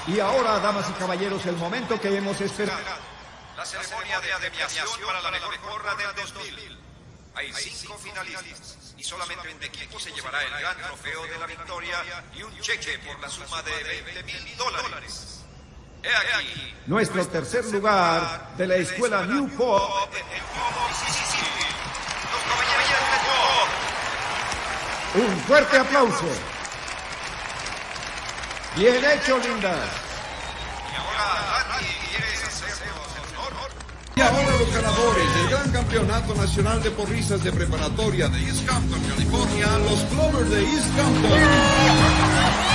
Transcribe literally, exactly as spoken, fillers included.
Y ahora, damas y caballeros, el momento que hemos esperado. La ceremonia de premiación para la mejor porra del dos mil. Hay cinco finalistas y solamente un equipo se llevará el gran trofeo de la victoria y un cheque por la suma de veinte mil dólares. He aquí Nuestro tercer lugar de la escuela Newport. Los caballeros de Newport. Un fuerte aplauso. Bien hecho, lindas. Y ahora, Andy, ¿quieres hacernos el honor? Y ahora los ganadores del Gran Campeonato Nacional de Porristas de Preparatoria de East Hampton, California, los Clovers de East Hampton.